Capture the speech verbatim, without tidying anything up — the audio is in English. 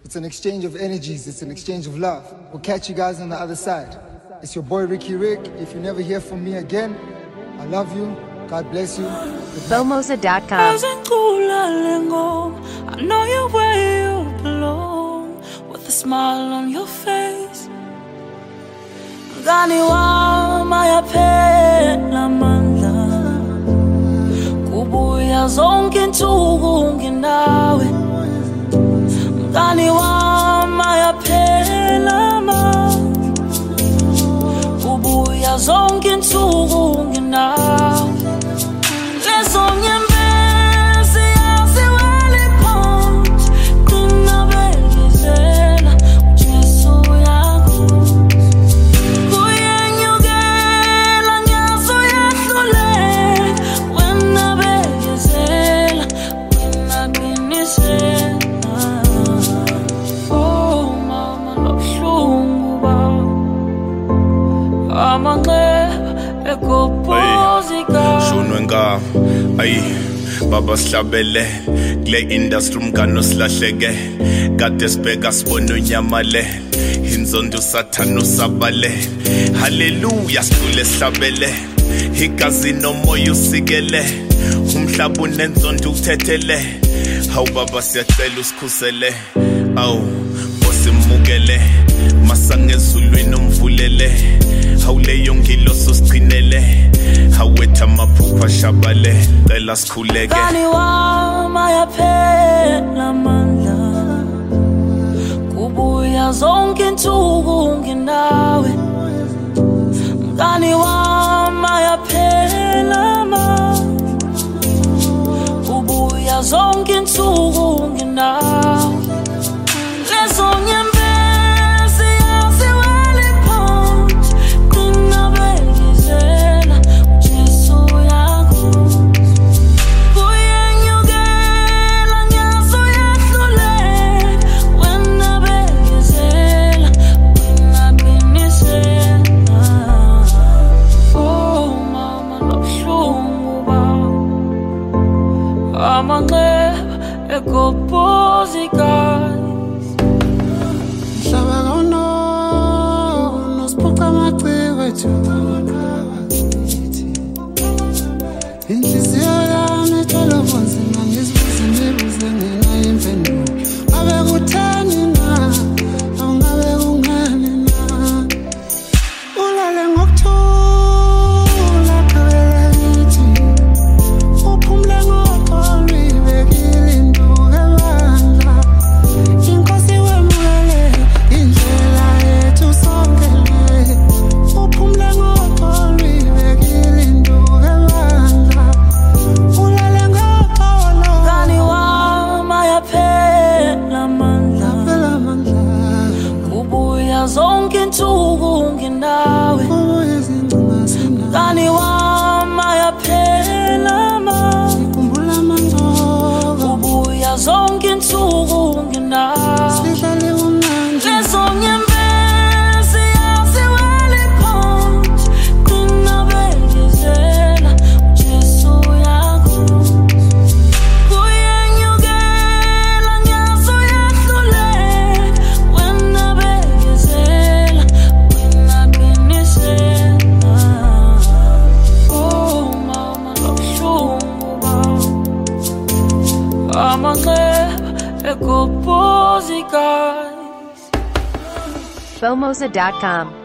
It's an exchange of energies. It's an exchange of love. We'll catch you guys on the other side. It's your boy Ricky Rick. If you never hear from me again, I love you. God bless you. Bomoza dot com. I know you're where you belong, with a smile on your face. Mngani wami ayaphela amandla, kubuya zonke insuku nginawe. Mngani wami ayaphela amandla, kubuya zonke insuku nginawe. Lezo nyembezi yaziwele phansi, qinabekezela uJesu yakho. Kuyenyukela ngiyazoyahluleka, wena bekezela, wena qinisela. Oh mama lobuhlungu bami, amanxeba ekopozika. Shunwenga, ay, baba sihlabele kule industry umngane osilahleke kade sibheka sibona unyamale inzondo sathana usabale haleluya sidlule sihlabele igazi nomoya usikele umhlaba unenzondo uthethele hawu baba siyacela usikhusele awu osimukele masangezulwini umvulele hawuleyo ngiloso sigcinele hawetha amaphupha shabale cela sikhuleke. Mngani wami ayaphela amandla, kubuya zonke insuku nginawe. Mngani wami ayaphela amandla, kubuya zonke insuku nginawe. Lezo nyembezi yaziwele phansi, qinabekezela uJesu yakho. Kuyenyukela ngiyazoyahluleka, wena bekezela, wena qinisela. Oh mama lobuhlungu bami, amanxeba ekopozika. Inhliziyo yami ithwala ubunzima, ngizibuza imibuzo engenayimpendulo. Ngabe kutheni na, awungabe kungani na? Ulale ngokuthula qhubeka ngithi, uphumule ngoxolo uyibekile induku ebandla. Inkosi wemukele indlela yethu sonke le, uphumule ngoxolo uyibekile induku ebandla. Ulale ngoxolo. Mngani wami ayaphela amandla, kubuya zonke insuku nginawe. Mngani wami ayaphela amandla, kubuya zonke insuku nginawe. Lezo nyembezi yaziwele phansi, qinabekezela uJesu yakho. Kuyenyukela ngiyazoyahluleka, wena bekezela, wena qinisela. Oh mama lobuhlungu bami, amanxeba ekopozika. Bomoza dot com.